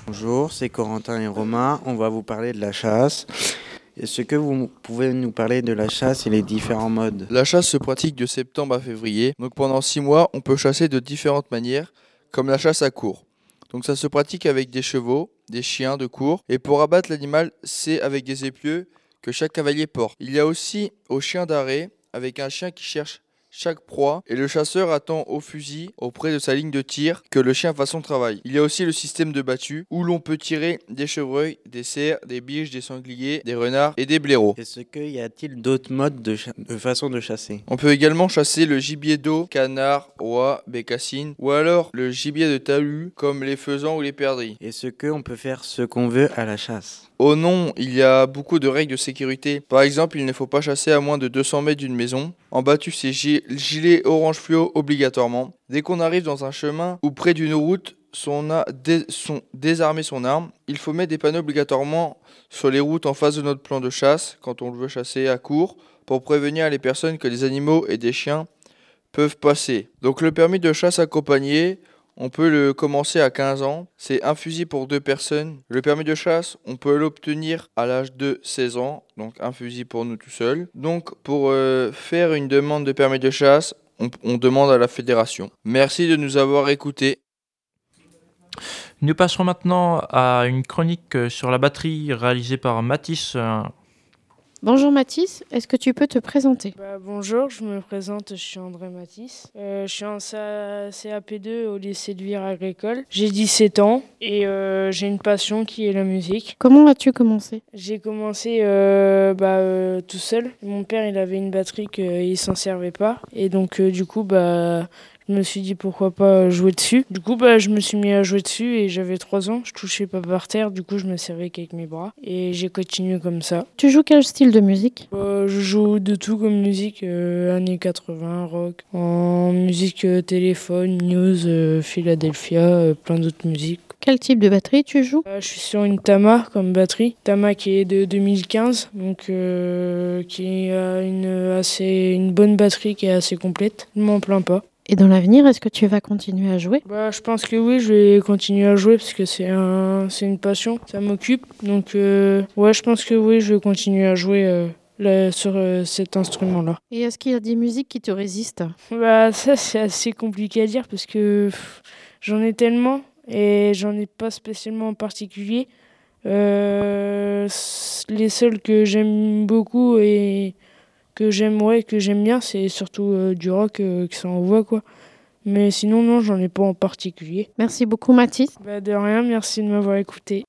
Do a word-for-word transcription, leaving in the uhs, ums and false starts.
Bonjour, c'est Corentin et Romain. On va vous parler de la chasse. Est-ce que vous pouvez nous parler de la chasse et les différents modes? La chasse se pratique de septembre à février. Donc pendant six mois, on peut chasser de différentes manières, comme la chasse à courre. Donc ça se pratique avec des chevaux, des chiens de courre. Et pour abattre l'animal, c'est avec des épieux que chaque cavalier porte. Il y a aussi au chien d'arrêt, avec un chien qui cherche chaque proie, et le chasseur attend au fusil, auprès de sa ligne de tir, que le chien fasse son travail. Il y a aussi le système de battu, où l'on peut tirer des chevreuils, des cerfs, des biches, des sangliers, des renards et des blaireaux. Est-ce qu'il y a-t-il d'autres modes de, cha- de façon de chasser? On peut également chasser le gibier d'eau, canard, oie, bécassine, ou alors le gibier de talus, comme les faisans ou les perdrix. Est-ce qu'on peut faire ce qu'on veut à la chasse? Oh non, il y a beaucoup de règles de sécurité. Par exemple, il ne faut pas chasser à moins de deux cents mètres d'une maison. En battu, c'est gi- gilet orange fluo obligatoirement. Dès qu'on arrive dans un chemin ou près d'une route, on a dé- son- désarmé son arme. Il faut mettre des panneaux obligatoirement sur les routes en face de notre plan de chasse quand on veut chasser à court pour prévenir les personnes que des animaux et des chiens peuvent passer. Donc le permis de chasse accompagné, on peut le commencer à quinze ans. C'est un fusil pour deux personnes. Le permis de chasse, on peut l'obtenir à l'âge de seize ans. Donc un fusil pour nous tout seuls. Donc pour euh, faire une demande de permis de chasse, on, on demande à la fédération. Merci de nous avoir écoutés. Nous passerons maintenant à une chronique euh, sur la batterie réalisée par Mathis. euh, Bonjour Mathis, est-ce que tu peux te présenter? Bah, bonjour, je me présente, je suis André Mathis. Euh, je suis en C A P deux au lycée de Vire agricole. J'ai dix-sept ans et euh, j'ai une passion qui est la musique. Comment as-tu commencé? J'ai commencé euh, bah, euh, tout seul. Mon père il avait une batterie qu'il s'en servait pas et donc euh, du coup bah je me suis dit pourquoi pas jouer dessus. Du coup bah je me suis mis à jouer dessus et j'avais trois ans. Je touchais pas par terre, du coup je me servais qu'avec mes bras et j'ai continué comme ça. Tu joues quel style de musique? Euh, je joue de tout comme musique, euh, années quatre-vingts, rock, en musique euh, téléphone, news, euh, Philadelphia, euh, plein d'autres musiques. Quel type de batterie tu joues? Euh, je suis sur une Tama comme batterie, Tama qui est de deux mille quinze, donc euh, qui a une, assez, une bonne batterie qui est assez complète, je m'en plains pas. Et dans l'avenir, est-ce que tu vas continuer à jouer? Bah, je pense que oui, je vais continuer à jouer parce que c'est un, c'est une passion, ça m'occupe, donc euh, ouais, je pense que oui, je vais continuer à jouer. Euh, Là, sur euh, cet instrument-là. Et est-ce qu'il y a des musiques qui te résistent? Bah ça c'est assez compliqué à dire parce que pff, j'en ai tellement et j'en ai pas spécialement en particulier. Euh, s- les seuls que j'aime beaucoup et que j'aime ouais, que j'aime bien c'est surtout euh, du rock euh, qui s'envoie quoi. Mais sinon non j'en ai pas en particulier. Merci beaucoup Mathis. Bah de rien, merci de m'avoir écouté.